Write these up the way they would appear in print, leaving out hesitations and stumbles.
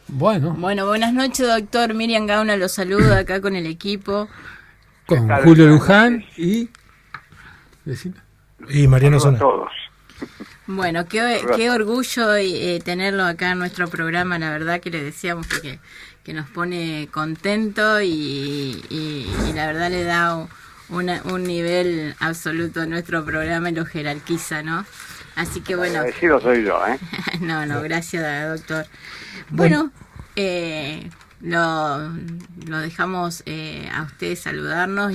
Bueno, buenas noches, doctor. Miriam Gauna lo saluda acá con el equipo. Con Julio Luján y Mariano Zona. Todos. Bueno, qué orgullo tenerlo acá en nuestro programa. La verdad que le decíamos que nos pone contento y la verdad le da un nivel absoluto a nuestro programa y lo jerarquiza, ¿no? Así que bueno. Agradecido soy yo, ¿eh? No, gracias, doctor. Bueno, lo dejamos a usted saludarnos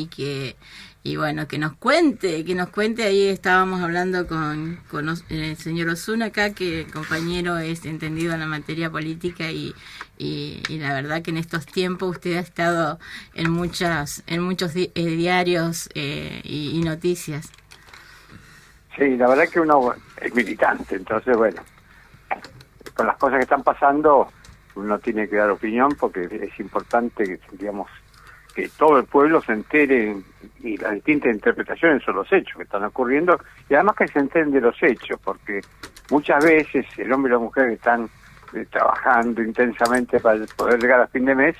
y bueno, que nos cuente, ahí estábamos hablando con el señor Osuna acá, que el compañero es entendido en la materia política y la verdad que en estos tiempos usted ha estado en muchos diarios y noticias. Sí, la verdad que uno es militante, entonces bueno, con las cosas que están pasando uno tiene que dar opinión porque es importante que, digamos, que todo el pueblo se entere y las distintas interpretaciones sobre los hechos que están ocurriendo y además que se enteren de los hechos, porque muchas veces el hombre y la mujer que están trabajando intensamente para poder llegar a fin de mes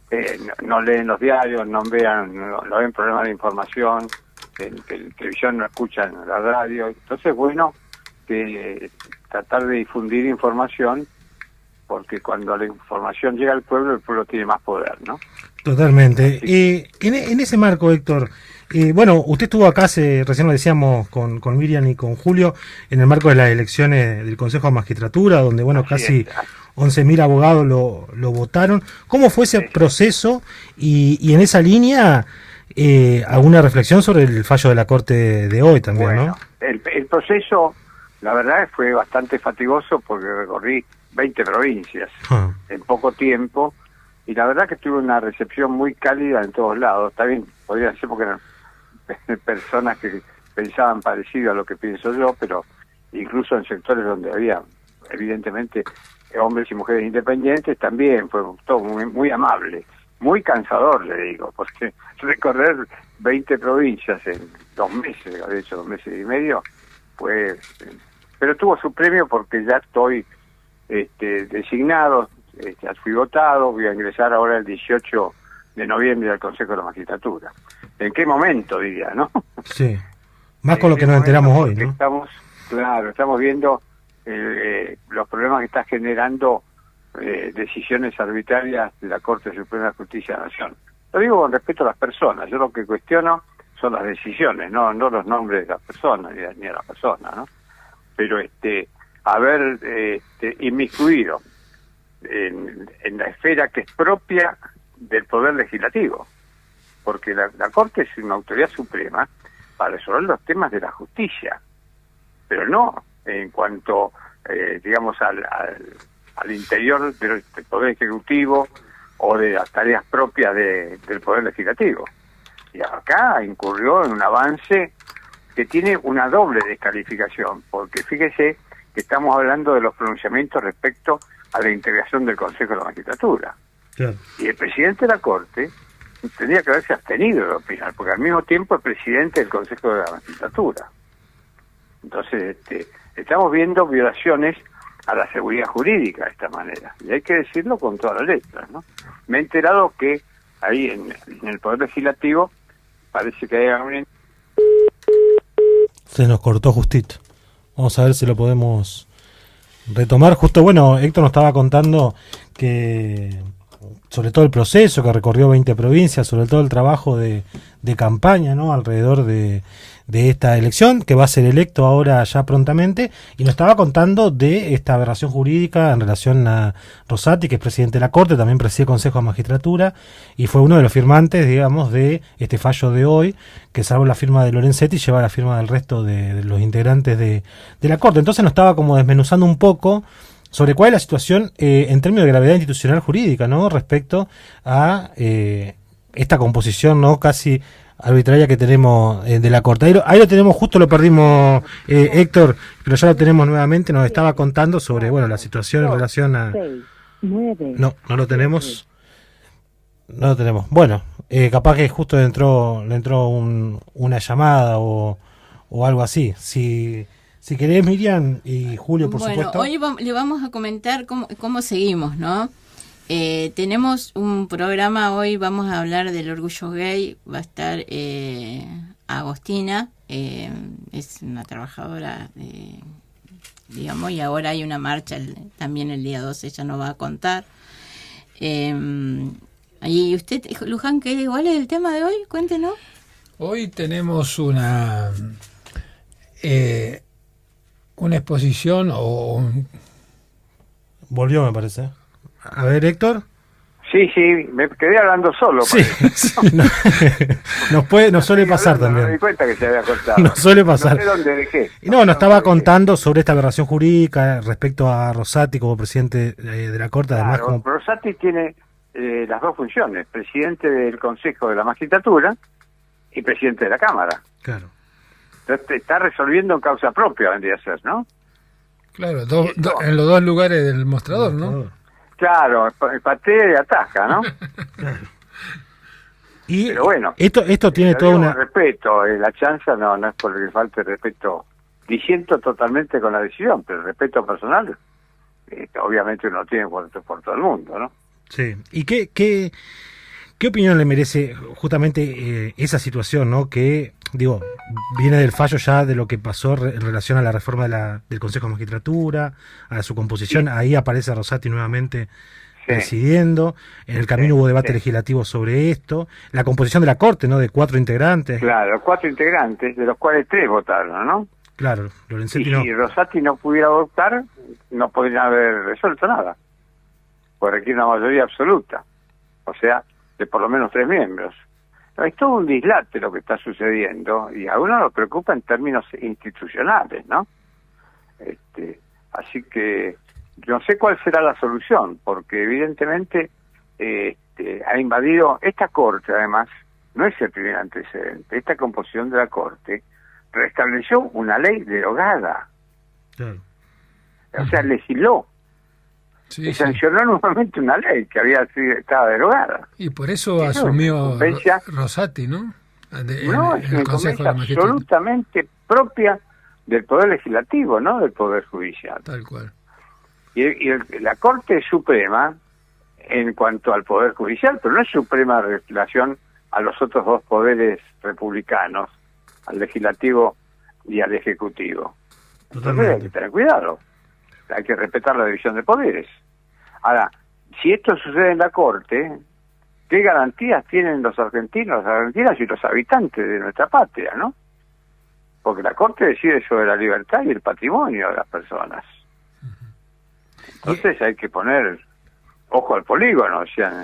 no leen los diarios, no ven programas de información, en televisión no escuchan la radio, entonces bueno, que tratar de difundir información, porque cuando la información llega al pueblo, el pueblo tiene más poder, ¿no? Totalmente. En ese marco, Héctor, bueno, usted estuvo acá, recién lo decíamos con Miriam y con Julio, en el marco de las elecciones del Consejo de Magistratura, donde, bueno, casi 11.000 abogados lo votaron. ¿Cómo fue ese proceso? Y en esa línea, alguna reflexión sobre el fallo de la Corte de hoy también, bueno, ¿no? El proceso, la verdad, fue bastante fatigoso porque recorrí 20 provincias en poco tiempo, y la verdad que tuve una recepción muy cálida en todos lados. Está bien, podría ser porque eran personas que pensaban parecido a lo que pienso yo, pero incluso en sectores donde había evidentemente hombres y mujeres independientes también fue todo muy amable, muy cansador, le digo, porque recorrer 20 provincias en 2 meses, de hecho 2 meses y medio, pues, pero tuvo su premio porque ya estoy designado, ya fui votado, voy a ingresar ahora el 18 de noviembre al Consejo de la Magistratura. ¿En qué momento, diría, no? Sí, más con lo que nos enteramos hoy, ¿no? Estamos viendo los problemas que está generando decisiones arbitrarias de la Corte Suprema de Justicia de la Nación. Lo digo con respeto a las personas, yo lo que cuestiono son las decisiones, no los nombres de las personas, ni a las personas, ¿no? Pero haber inmiscuido en la esfera que es propia del Poder Legislativo, porque la Corte es una autoridad suprema para resolver los temas de la justicia, pero no en cuanto, digamos, al interior del Poder Ejecutivo o de las tareas propias del Poder Legislativo. Y acá incurrió en un avance que tiene una doble descalificación, porque fíjese que estamos hablando de los pronunciamientos respecto a la integración del Consejo de la Magistratura. Claro. Y el presidente de la Corte tendría que haberse abstenido de opinar, porque al mismo tiempo es presidente del Consejo de la Magistratura. Entonces, estamos viendo violaciones a la seguridad jurídica de esta manera, y hay que decirlo con todas las letras, ¿no? Me he enterado que ahí en el Poder Legislativo parece que hay un... Se nos cortó justito. Vamos a ver si lo podemos retomar. Justo, bueno, Héctor nos estaba contando que sobre todo el proceso que recorrió 20 provincias, sobre todo el trabajo de campaña, ¿no?, alrededor de esta elección, que va a ser electo ahora ya prontamente, y nos estaba contando de esta aberración jurídica en relación a Rosati, que es presidente de la Corte, también preside el Consejo de Magistratura, y fue uno de los firmantes, digamos, de este fallo de hoy, que salvo la firma de Lorenzetti, lleva la firma del resto de los integrantes de la Corte. Entonces nos estaba como desmenuzando un poco sobre cuál es la situación en términos de gravedad institucional jurídica, ¿no?, respecto a esta composición, ¿no?, casi arbitraria que tenemos de la Corte. Ahí lo tenemos, justo lo perdimos, Héctor, pero ya lo tenemos nuevamente. Nos estaba contando sobre, bueno, la situación en relación a... No lo tenemos. No lo tenemos. Bueno, capaz que justo le entró una llamada o algo así. Si Si querés, Miriam y Julio, por supuesto. Hoy le vamos a comentar cómo seguimos, ¿no? Tenemos un programa hoy, vamos a hablar del orgullo gay, va a estar Agostina, es una trabajadora, digamos, y ahora hay una marcha también el día 12, ella nos va a contar. Y usted, Luján, ¿cuál es el tema de hoy? Cuéntenos. Hoy tenemos una exposición Volvió, me parece. A ver, Héctor. Sí, me quedé hablando solo. Sí, nos suele pasar también. Me di cuenta que se había cortado. Nos suele pasar. No sé dónde dejé. Nos estaba contando sobre esta aberración jurídica respecto a Rosati como presidente de la Corte. Claro, además, como... Rosati tiene las dos funciones, presidente del Consejo de la Magistratura y presidente de la Cámara. Claro. Entonces está resolviendo en causa propia, vendría a ser, ¿no? Claro, en los dos lugares del mostrador, ¿no? Claro, patea y ataja, ¿no? Y pero bueno, esto tiene todo una... respeto, la chanza no es por el que falte respeto, disiento totalmente con la decisión, pero el respeto personal, obviamente uno tiene por todo el mundo, ¿no? Sí, ¿y qué opinión le merece justamente esa situación, ¿no? Que, digo, viene del fallo ya de lo que pasó en relación a la reforma del Consejo de Magistratura, a su composición, sí. Ahí aparece Rosati nuevamente presidiendo, en el camino hubo debate legislativo sobre esto, la composición de la Corte, ¿no? De 4 integrantes. Claro, 4 integrantes, de los cuales 3 votaron, ¿no? Claro, Lorenzetti no. Si Rosati no pudiera votar, no podrían haber resuelto nada, porque requiere una mayoría absoluta, o sea, de por lo menos 3 miembros. Es todo un dislate lo que está sucediendo y a uno lo preocupa en términos institucionales, ¿no? Así que no sé cuál será la solución, porque evidentemente ha invadido esta Corte, además, no es el primer antecedente. Esta composición de la Corte restableció una ley derogada. Claro. O sea, legisló. Y sancionó nuevamente una ley que estaba derogada. Y por eso asumió Rosati, ¿no? Es una incumbencia absolutamente propia del Poder Legislativo, no del Poder Judicial. Tal cual. Y la Corte Suprema, en cuanto al Poder Judicial, pero no es suprema en relación a los otros 2 poderes republicanos, al Legislativo y al Ejecutivo. Entonces hay que tener cuidado. Hay que respetar la división de poderes. Ahora, si esto sucede en la Corte, ¿qué garantías tienen los argentinos, las argentinas y los habitantes de nuestra patria, no? Porque la Corte decide sobre la libertad y el patrimonio de las personas. Entonces hay que poner ojo al polígono, o sea,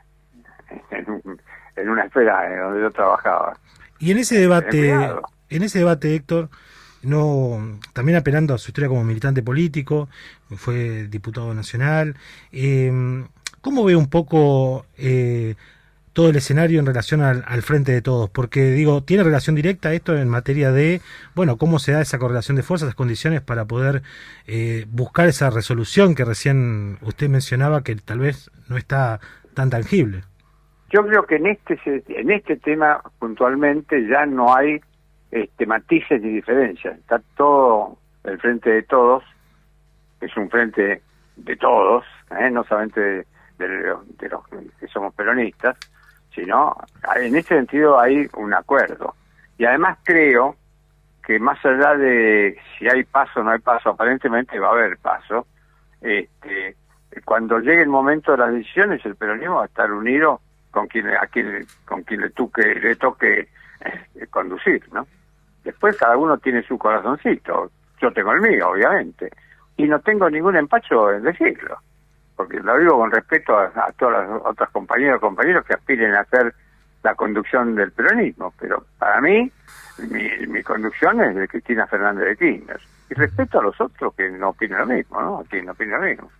en una esfera donde yo trabajaba. Y en ese debate, Héctor, no, también apelando a su historia como militante político, fue diputado nacional, ¿cómo ve un poco todo el escenario en relación al Frente de Todos? Porque, digo, ¿tiene relación directa esto en materia de, bueno, cómo se da esa correlación de fuerzas, esas condiciones para poder buscar esa resolución que recién usted mencionaba que tal vez no está tan tangible? Yo creo que en este tema puntualmente ya no hay matices ni diferencias. Está todo el Frente de Todos, que es un frente de todos, no solamente de los que somos peronistas, sino en ese sentido hay un acuerdo. Y además creo que más allá de si hay paso o no hay paso, aparentemente va a haber paso, cuando llegue el momento de las decisiones, el peronismo va a estar unido con quien le toque conducir, ¿no? Después cada uno tiene su corazoncito, yo tengo el mío, obviamente, y no tengo ningún empacho en decirlo, porque lo digo con respeto a todas las otras compañeros que aspiren a hacer la conducción del peronismo, pero para mí, mi conducción es de Cristina Fernández de Kirchner, y respeto a los otros que no opinan lo mismo, ¿no? A quien no opina lo mismo.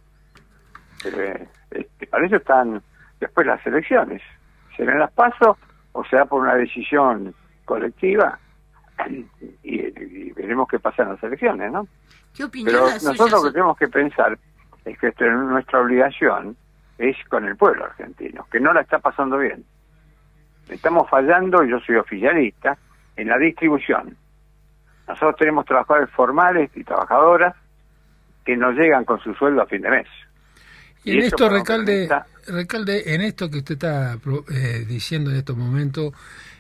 Para eso están después las elecciones, serán las PASO o será por una decisión colectiva, y veremos qué pasa en las elecciones, ¿no? ¿Qué opinión pero nosotros lo que tenemos que pensar es que nuestra obligación es con el pueblo argentino, que no la está pasando bien. Estamos fallando, y yo soy oficialista, en la distribución. Nosotros tenemos trabajadores formales y trabajadoras que no llegan con su sueldo a fin de mes. Y en esto, Recalde, en esto que usted está diciendo en estos momentos,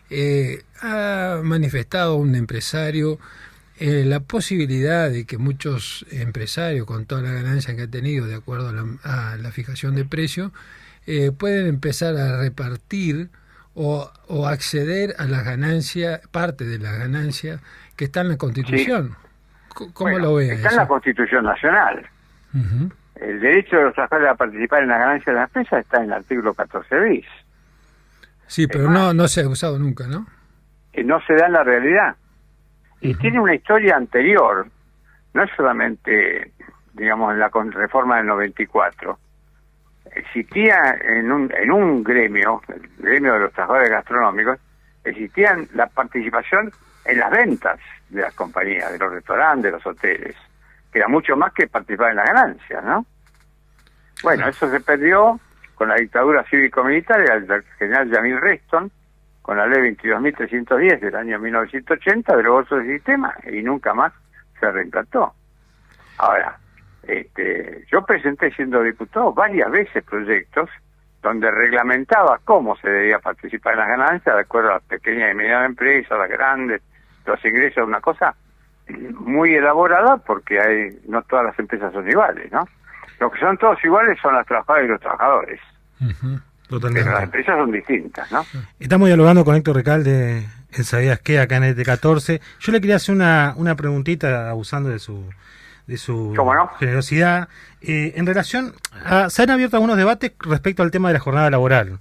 ha manifestado un empresario la posibilidad de que muchos empresarios, con toda la ganancia que han tenido de acuerdo a la fijación de precios, pueden empezar a repartir o acceder a las ganancias, parte de las ganancias que está en la Constitución. Sí. ¿Cómo lo ve? Está en la Constitución Nacional. Uh-huh. El derecho de los trabajadores a participar en la ganancia de la empresa está en el artículo 14 bis. Sí, pero no se ha usado nunca, ¿no? Que no se da en la realidad. Y tiene una historia anterior, no es solamente, digamos, en la reforma del 94. Existía en un gremio, el gremio de los trabajadores gastronómicos, existía la participación en las ventas de las compañías, de los restaurantes, de los hoteles, que era mucho más que participar en las ganancias, ¿no? Bueno, eso se perdió con la dictadura cívico-militar del general Yamil Reston, con la ley 22.310 del año 1980, derogó ese sistema y nunca más se reimplantó. Ahora, yo presenté siendo diputado varias veces proyectos donde reglamentaba cómo se debía participar en las ganancias de acuerdo a las pequeñas y medianas empresas, las grandes, los ingresos, una cosa muy elaborada porque no todas las empresas son iguales, ¿no? Los que son todos iguales son las trabajadoras y los trabajadores. Uh-huh. Totalmente. Pero las empresas son distintas, ¿no? Estamos dialogando con Héctor Recalde en ¿Sabías qué? Acá en ET14. Yo le quería hacer una preguntita abusando de su ¿cómo no? generosidad. En relación se han abierto algunos debates respecto al tema de la jornada laboral.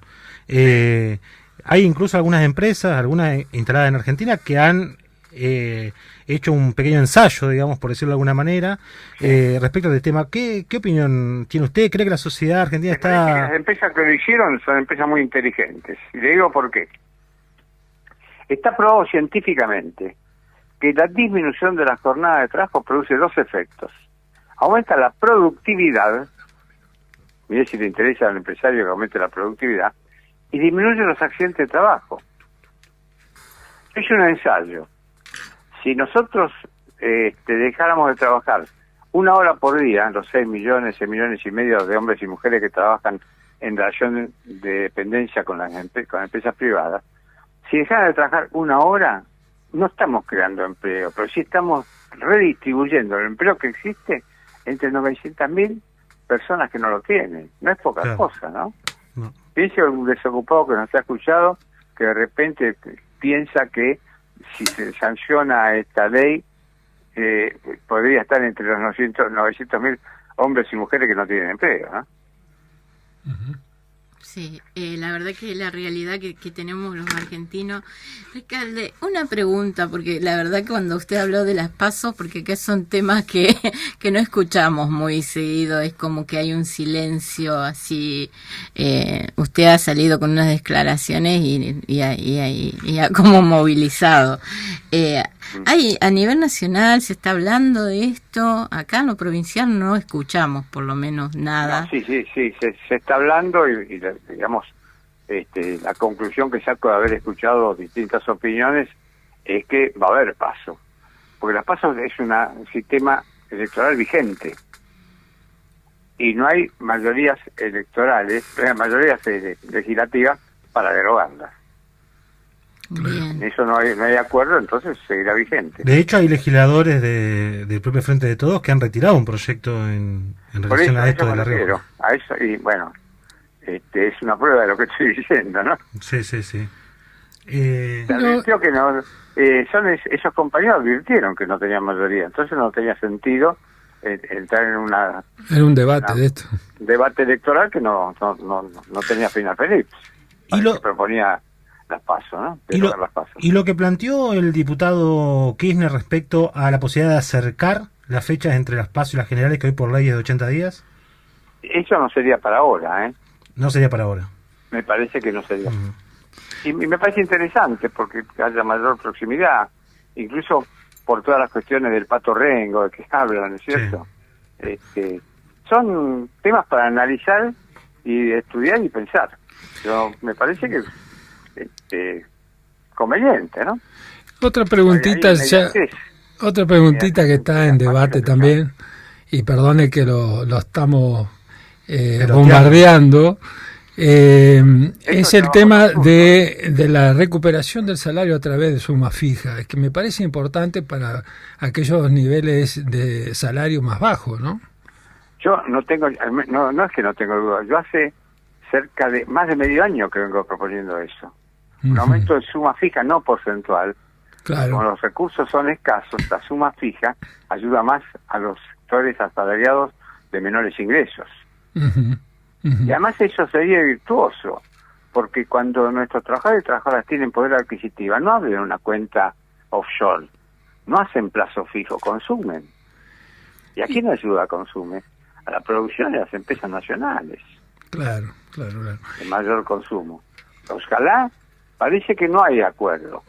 Hay incluso algunas empresas, algunas instaladas en Argentina, que han hecho un pequeño ensayo, digamos, por decirlo de alguna manera, respecto del tema. ¿Qué opinión tiene usted? ¿Cree que la sociedad argentina está...? Las empresas que lo hicieron son empresas muy inteligentes. Y le digo por qué. Está probado científicamente que la disminución de la jornada de trabajo produce dos efectos. Aumenta la productividad, mire si le interesa al empresario que aumente la productividad, y disminuye los accidentes de trabajo. Es un ensayo. Si nosotros dejáramos de trabajar 1 hora por día, los 6 millones y medio de hombres y mujeres que trabajan en relación de dependencia con empresas privadas, si dejaran de trabajar 1 hora, no estamos creando empleo, pero sí estamos redistribuyendo el empleo que existe entre 900.000 personas que no lo tienen. No es poca cosa, ¿no? Piense un desocupado que nos está escuchado, que de repente piensa que si se sanciona esta ley, podría estar entre los 900.000 hombres y mujeres que no tienen empleo, ¿no? Uh-huh. Sí, la verdad que la realidad que tenemos los argentinos. Recalde, una pregunta, porque la verdad que cuando usted habló de las PASO, porque acá son temas que no escuchamos muy seguido, es como que hay un silencio así. Usted ha salido con unas declaraciones y ha como movilizado. A nivel nacional se está hablando de esto, acá en lo provincial no escuchamos por lo menos nada. No, sí, se está hablando y digamos, la conclusión que saco de haber escuchado distintas opiniones es que va a haber PASO, porque las PASO es un sistema electoral vigente y no hay mayorías electorales, mayorías legislativas para derogarlas. Bien. En eso no hay acuerdo, entonces seguirá vigente. De hecho, hay legisladores del propio Frente de Todos que han retirado un proyecto en relación a esto de la Rioja. A eso, y bueno, es una prueba de lo que estoy diciendo, ¿no? Sí. Creo que no. Esos compañeros advirtieron que no tenían mayoría, entonces no tenía sentido entrar en un debate de esto. Debate electoral que no tenía final feliz. Y lo que proponía las PASO, ¿no? Y lo que planteó el diputado Kirchner respecto a la posibilidad de acercar las fechas entre las PASO y las generales, que hoy por ley es de 80 días. Eso no sería para ahora, ¿eh? No sería para ahora. Me parece que no sería. Y me parece interesante porque haya mayor proximidad, incluso por todas las cuestiones del pato rengo de que hablan, ¿no es cierto? Sí. Son temas para analizar y estudiar y pensar. Pero me parece que conveniente, ¿no? Otra preguntita ya Otra preguntita que está en debate también, y perdone que lo estamos bombardeando, es el tema de la recuperación del salario a través de suma fija, que me parece importante para aquellos niveles de salario más bajos, ¿no? Yo no tengo, no es que no tengo duda, yo hace cerca de más de medio año que vengo proponiendo eso. Un aumento de suma fija, no porcentual. Claro. Como los recursos son escasos, la suma fija ayuda más a los sectores asalariados de menores ingresos. Y además eso sería virtuoso, porque cuando nuestros trabajadores y trabajadoras tienen poder adquisitivo, no abren una cuenta offshore, no hacen plazo fijo, consumen. ¿Y a quién ayuda a consumir? A la producción de las empresas nacionales. Claro. El mayor consumo. Ojalá, parece que no hay acuerdo.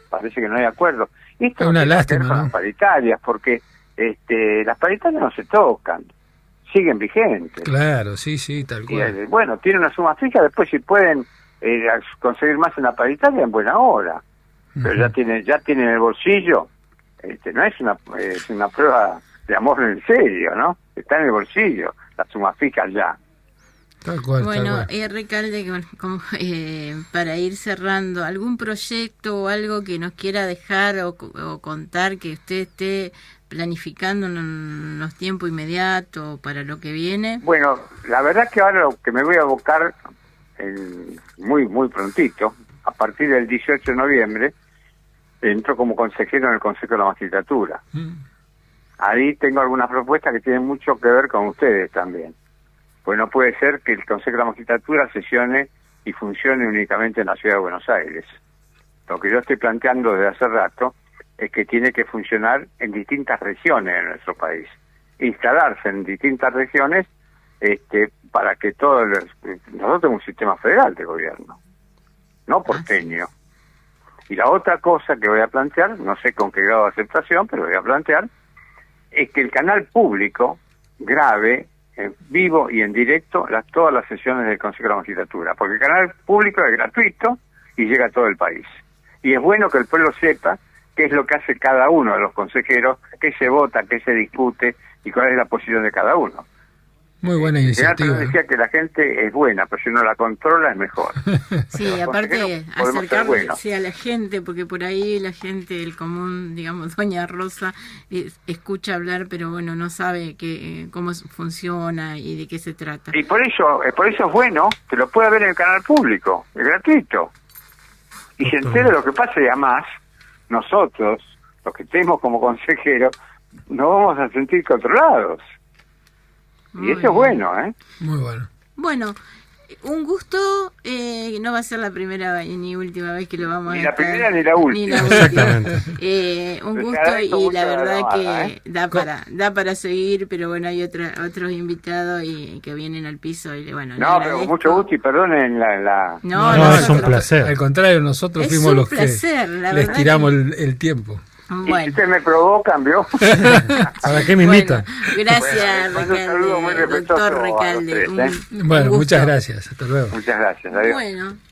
Y esto es una lástima, con las paritarias, porque las paritarias no se tocan, siguen vigentes. Claro, sí, tal cual. Bueno, tienen una suma fija, después si pueden conseguir más en la paritaria, en buena hora. Pero ya tienen el bolsillo. No es una prueba de amor en serio, ¿no? Está en el bolsillo, la suma fija ya. Tal cual, bueno, tal cual. Recalde, para ir cerrando, ¿algún proyecto o algo que nos quiera dejar o contar que usted esté planificando en los tiempos inmediatos para lo que viene? Bueno, la verdad que ahora lo que me voy a abocar muy prontito, a partir del 18 de noviembre, entro como consejero en el Consejo de la Magistratura. Ahí tengo algunas propuestas que tienen mucho que ver con ustedes también. Pues no puede ser que el Consejo de la Magistratura sesione y funcione únicamente en la Ciudad de Buenos Aires. Lo que yo estoy planteando desde hace rato es que tiene que funcionar en distintas regiones de nuestro país. Instalarse en distintas regiones para que nosotros tenemos un sistema federal de gobierno, no porteño. Y la otra cosa que voy a plantear, no sé con qué grado de aceptación, pero voy a plantear, es que el canal público grabe en vivo y en directo todas las sesiones del Consejo de la Magistratura, porque el canal público es gratuito y llega a todo el país. Y es bueno que el pueblo sepa qué es lo que hace cada uno de los consejeros, qué se vota, qué se discute y cuál es la posición de cada uno. Muy buena iniciativa. Decía que la gente es buena, pero si uno la controla es mejor. Sí, aparte acercarse a la gente, porque por ahí la gente, el común, digamos, doña Rosa, escucha hablar, pero bueno, no sabe cómo funciona y de qué se trata. Y por eso es bueno que lo pueda ver en el canal público, es gratuito. Y se entere de lo que pasa y además, nosotros, los que estemos como consejeros, nos vamos a sentir controlados. Y eso es bueno, ¿eh? Muy bueno. Bueno, un gusto, no va a ser la primera ni última vez que lo vamos a Ni estar. la primera ni la última. Exactamente. Un gusto y la verdad que da para seguir, pero bueno, hay otros invitados y que vienen al piso y bueno. No, pero mucho gusto y perdonen la... No, es un placer. Al contrario, nosotros fuimos los que les tiramos el tiempo. Bueno. Y si ustedes me provocan, ¿vio? ¿Para qué me invitan? Gracias, un saludo muy Recalde, doctor Recalde. Muchas gracias. Hasta luego. Muchas gracias. Adiós. Bueno.